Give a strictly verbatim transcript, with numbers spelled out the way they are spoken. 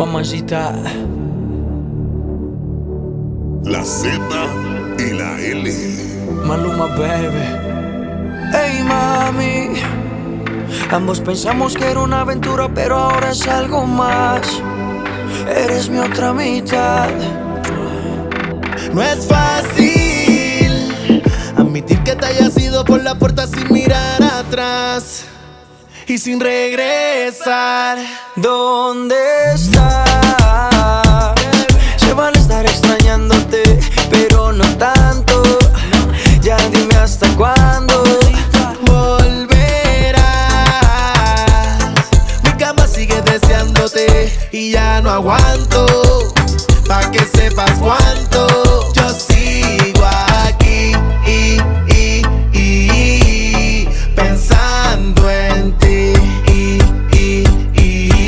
Mamacita. La Z y la L. Maluma, baby. Hey, mami. Ambos pensamos que era una aventura, pero ahora es algo más. Eres mi otra mitad. No es fácil admitir que te hayas ido por la puerta sin mirar atrás y sin regresar. ¿Dónde estás? Se vale estar extrañándote, pero no tanto. Ya dime hasta cuándo volverás. Mi cama sigue deseándote y ya no aguanto, pa' que sepas cuánto